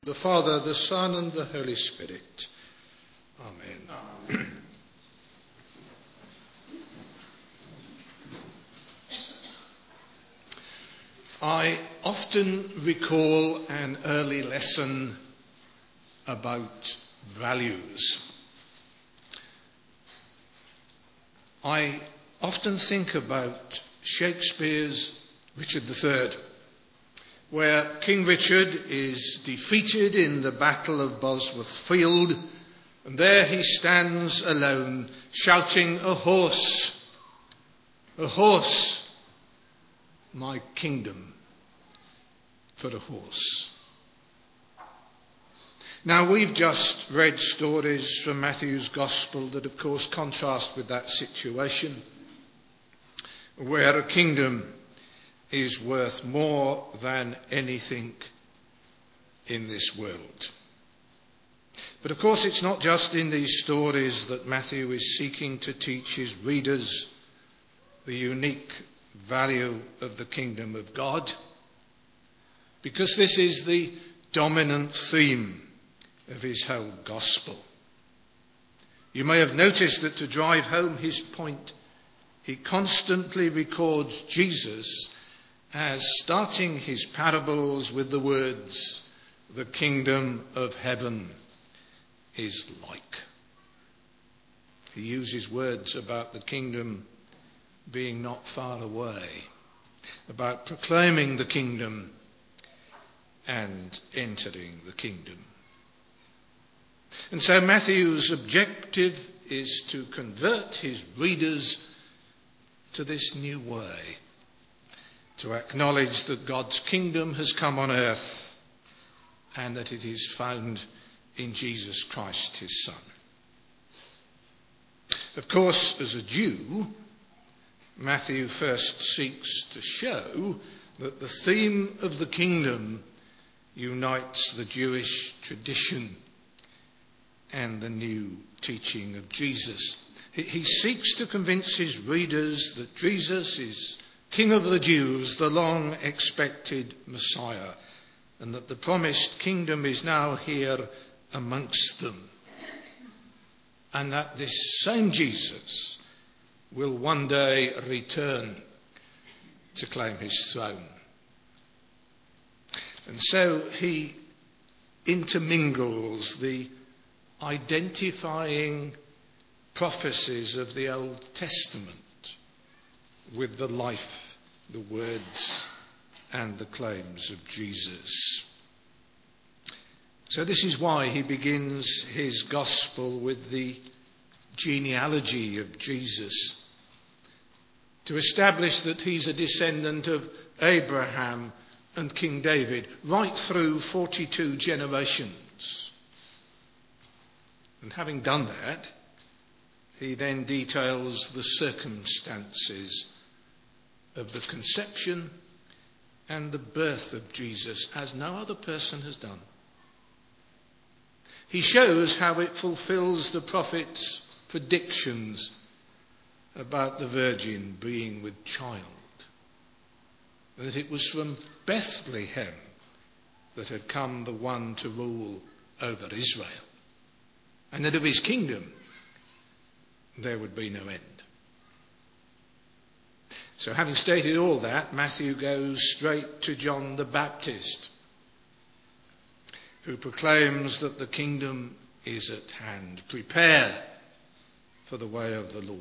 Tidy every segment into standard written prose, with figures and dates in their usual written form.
the Father, the Son, and the Holy Spirit. Amen. Amen. I often recall an early lesson about values. I often think about Shakespeare's Richard III, where King Richard is defeated in the Battle of Bosworth Field, and there he stands alone, shouting, "A horse, my kingdom for a horse." Now, we've just read stories from Matthew's Gospel that, of course, contrast with that situation, where a kingdom is worth more than anything in this world. But, of course, it's not just in these stories that Matthew is seeking to teach his readers the unique value of the kingdom of God, because this is the dominant theme of his whole gospel. You may have noticed that to drive home his point, he constantly records Jesus as starting his parables with the words, "The kingdom of heaven is like." He uses words about the kingdom being not far away, about proclaiming the kingdom and entering the kingdom. And so Matthew's objective is to convert his readers to this new way, to acknowledge that God's kingdom has come on earth and that it is found in Jesus Christ, his Son. Of course, as a Jew, Matthew first seeks to show that the theme of the kingdom unites the Jewish tradition and the new teaching of Jesus. He seeks to convince his readers that Jesus is King of the Jews, the long-expected Messiah, and that the promised kingdom is now here amongst them, and that this same Jesus will one day return to claim his throne. And so he intermingles the identifying prophecies of the Old Testament with the life, the words, and the claims of Jesus. So this is why he begins his gospel with the genealogy of Jesus, to establish that he's a descendant of Abraham and King David, right through 42 generations. And having done that, he then details the circumstances of the conception and the birth of Jesus as no other person has done. He shows how it fulfills the prophet's predictions about the virgin being with child, that it was from Bethlehem that had come the one to rule over Israel, and that of his kingdom there would be no end. So having stated all that, Matthew goes straight to John the Baptist, who proclaims that the kingdom is at hand. Prepare for the way of the Lord.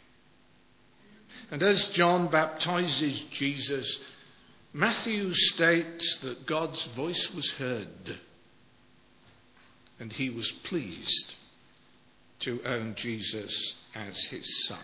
And as John baptizes Jesus, Matthew states that God's voice was heard, and he was pleased to own Jesus as his son.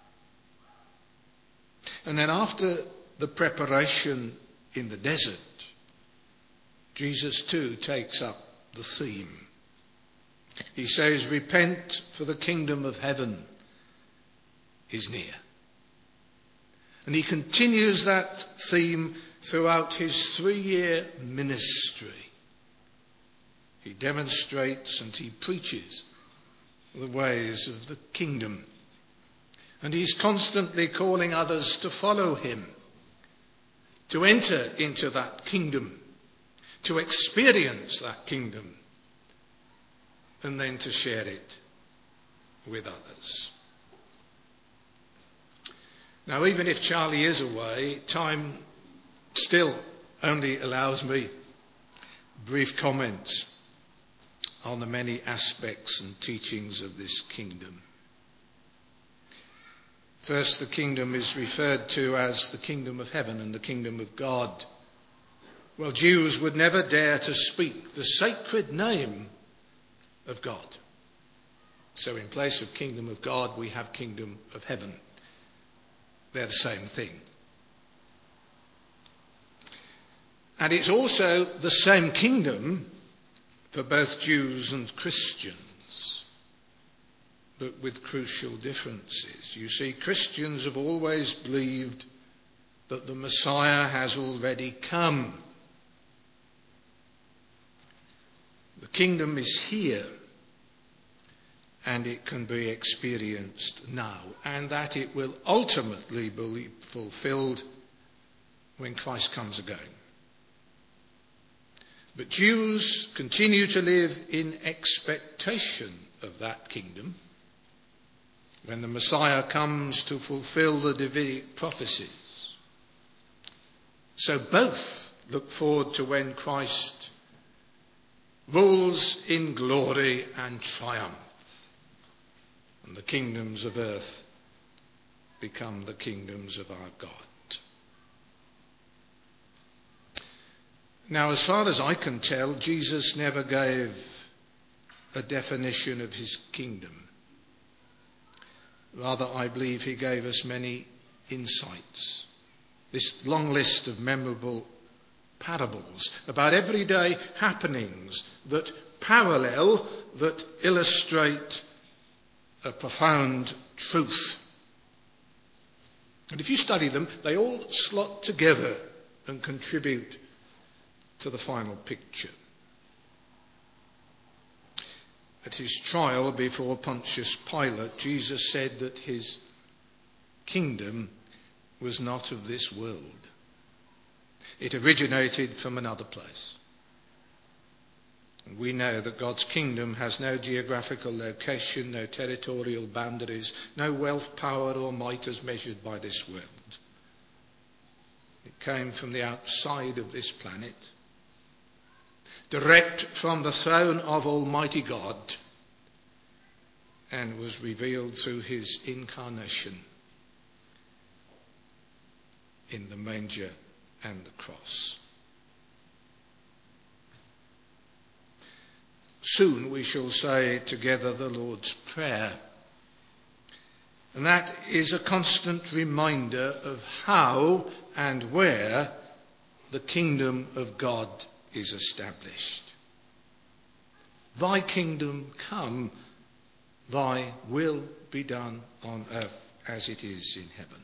And then after the preparation in the desert, Jesus too takes up the theme. He says, "Repent, for the kingdom of heaven is near." And he continues that theme throughout his 3-year ministry. He demonstrates and he preaches the ways of the kingdom. And he's constantly calling others to follow him, to enter into that kingdom, to experience that kingdom, and then to share it with others. Now, even if Charlie is away, time still only allows me brief comments on the many aspects and teachings of this kingdom. First, the kingdom is referred to as the kingdom of heaven and the kingdom of God. Well, Jews would never dare to speak the sacred name of God. So in place of kingdom of God, we have kingdom of heaven. They're the same thing. And it's also the same kingdom for both Jews and Christians, but with crucial differences. You see, Christians have always believed that the Messiah has already come. The kingdom is here, and it can be experienced now, and that it will ultimately be fulfilled when Christ comes again. But Jews continue to live in expectation of that kingdom when the Messiah comes to fulfill the Davidic prophecies. So both look forward to when Christ rules in glory and triumph, and the kingdoms of earth become the kingdoms of our God. Now, as far as I can tell, Jesus never gave a definition of his kingdom. Rather, I believe he gave us many insights. This long list of memorable parables about everyday happenings that parallel, that illustrate a profound truth. And if you study them, they all slot together and contribute to the final picture. At his trial before Pontius Pilate, Jesus said that his kingdom was not of this world. It originated from another place. And we know that God's kingdom has no geographical location, no territorial boundaries, no wealth, power or might as measured by this world. It came from the outside of this planet, direct from the throne of Almighty God, and was revealed through his incarnation in the manger and the cross. Soon we shall say together the Lord's Prayer, and that is a constant reminder of how and where the kingdom of God is established. Thy kingdom come, thy will be done on earth as it is in heaven.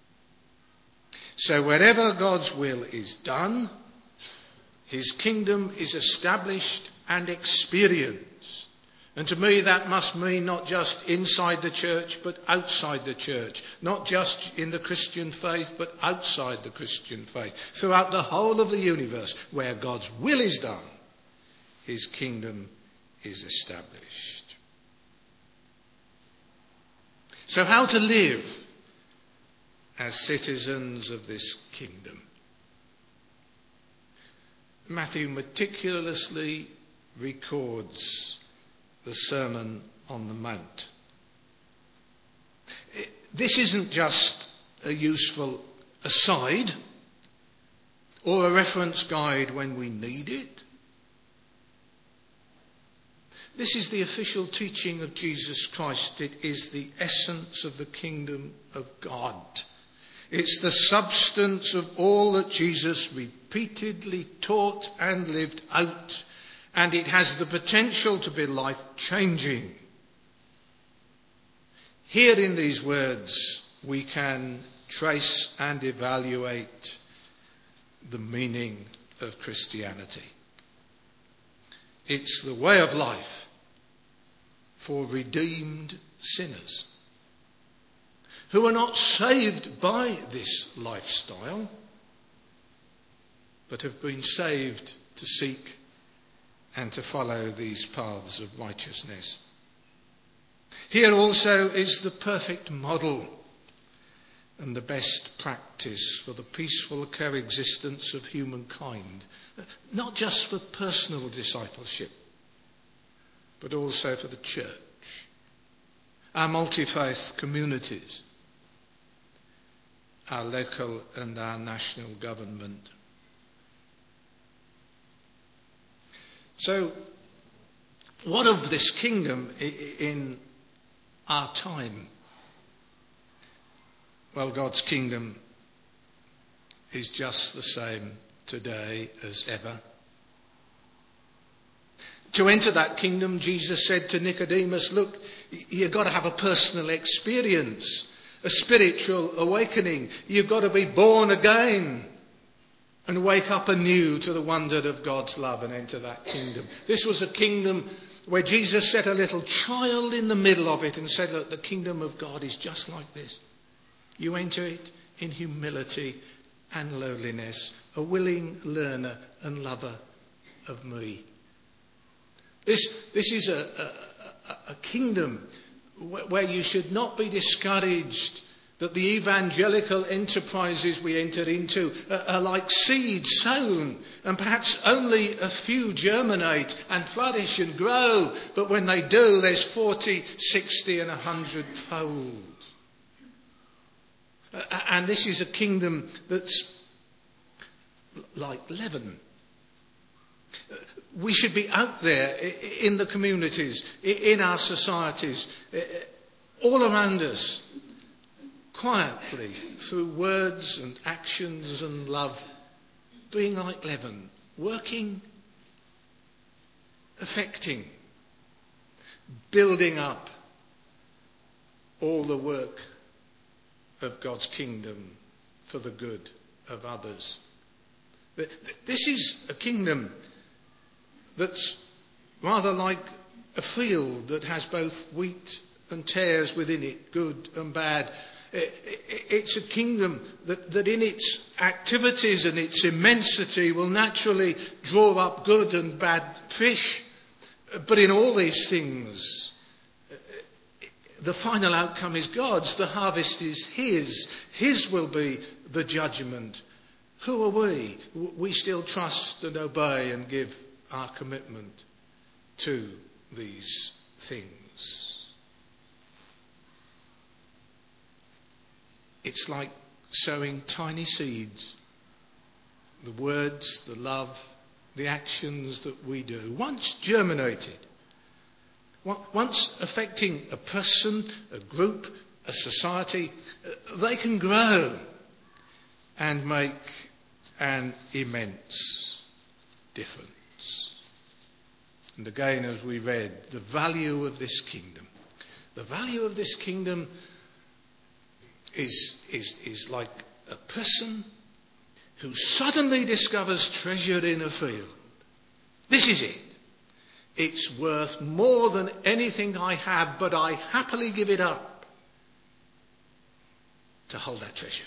So wherever God's will is done, his kingdom is established and experienced. And to me that must mean not just inside the church but outside the church. Not just in the Christian faith but outside the Christian faith. Throughout the whole of the universe, where God's will is done, his kingdom is established. So how to live as citizens of this kingdom? Matthew meticulously records the Sermon on the Mount. This isn't just a useful aside or a reference guide when we need it. This is the official teaching of Jesus Christ. It is the essence of the kingdom of God. It's the substance of all that Jesus repeatedly taught and lived out, and it has the potential to be life-changing. Here in these words, we can trace and evaluate the meaning of Christianity. It's the way of life for redeemed sinners who are not saved by this lifestyle, but have been saved to seek and to follow these paths of righteousness. Here also is the perfect model and the best practice for the peaceful coexistence of humankind, not just for personal discipleship, but also for the church, our multi-faith communities, our local and our national government. So, what of this kingdom in our time? Well, God's kingdom is just the same today as ever. To enter that kingdom, Jesus said to Nicodemus, look, you've got to have a personal experience, a spiritual awakening. You've got to be born again and wake up anew to the wonder of God's love and enter that kingdom. This was a kingdom where Jesus set a little child in the middle of it and said, look, the kingdom of God is just like this. You enter it in humility and lowliness, a willing learner and lover of me. This is a kingdom where you should not be discouraged that the evangelical enterprises we enter into are like seeds sown, and perhaps only a few germinate and flourish and grow, but when they do, there's 40, 60 and 100-fold. And this is a kingdom that's like leaven. We should be out there in the communities, in our societies, all around us, quietly, through words and actions and love, being like leaven, working, affecting, building up all the work of God's kingdom for the good of others. This is a kingdom that's rather like a field that has both wheat and tares within it, good and bad. It's a kingdom that in its activities and its immensity will naturally draw up good and bad fish. But in all these things, the final outcome is God's. The harvest is His. His will be the judgment. Who are we? We still trust and obey and give our commitment to these things. It's like sowing tiny seeds. The words, the love, the actions that we do, once germinated, once affecting a person, a group, a society, they can grow and make an immense difference. And again, as we read, the value of this kingdom. The value of this kingdom is like a person who suddenly discovers treasure in a field. This is it. It's worth more than anything I have, but I happily give it up to hold that treasure.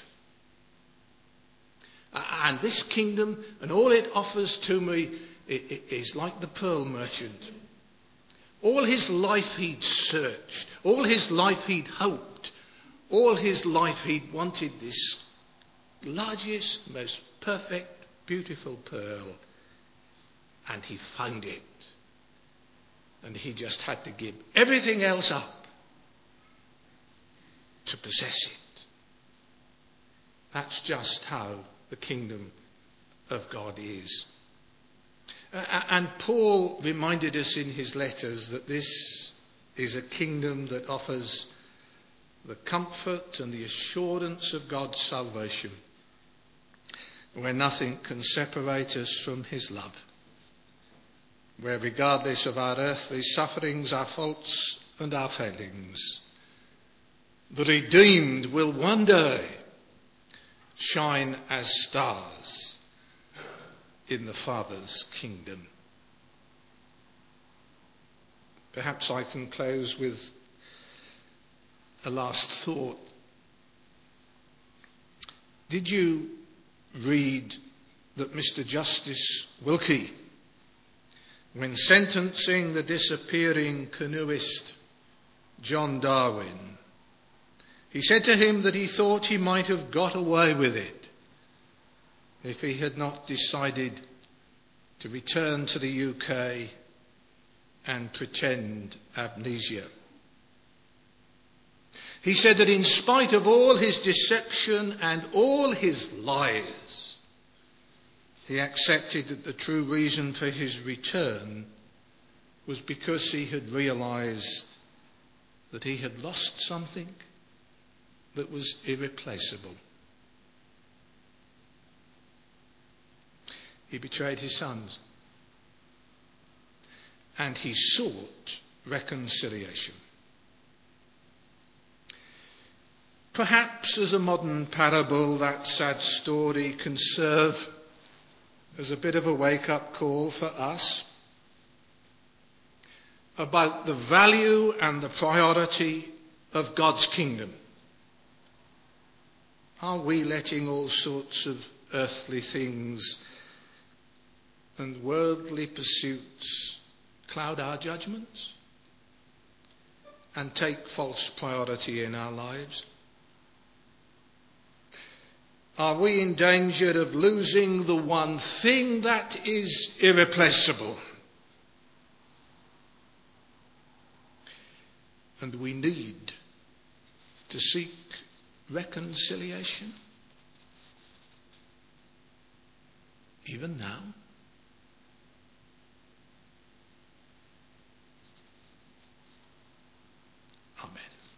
And this kingdom and all it offers to me is like the pearl merchant. All his life he'd searched, all his life he'd hoped, all his life he'd wanted this largest, most perfect, beautiful pearl, and he found it. And he just had to give everything else up to possess it. That's just how the kingdom of God is. And Paul reminded us in his letters that this is a kingdom that offers the comfort and the assurance of God's salvation, where nothing can separate us from his love, where regardless of our earthly sufferings, our faults and our failings, the redeemed will one day shine as stars in the Father's kingdom. Perhaps I can close with a last thought. Did you read that Mr. Justice Wilkie, when sentencing the disappearing canoeist John Darwin, he said to him that he thought he might have got away with it if he had not decided to return to the UK and pretend amnesia. He said that in spite of all his deception and all his lies, he accepted that the true reason for his return was because he had realised that he had lost something that was irreplaceable. He betrayed his sons, and he sought reconciliation. Perhaps as a modern parable, that sad story can serve as a bit of a wake-up call for us about the value and the priority of God's kingdom. Are we letting all sorts of earthly things and worldly pursuits cloud our judgments and take false priority in our lives? Are we in danger of losing the one thing that is irreplaceable? And we need to seek reconciliation, even now. Amen.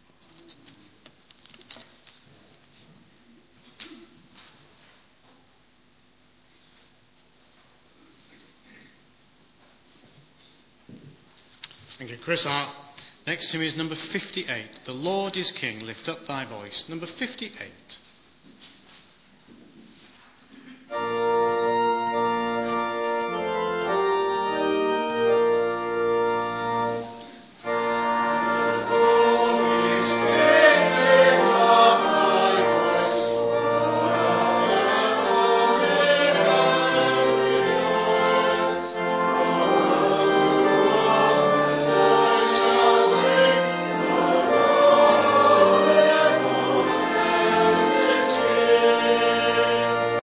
Thank you, Chris. Our next hymn is number 58. The Lord is King, lift up thy voice. Number 58.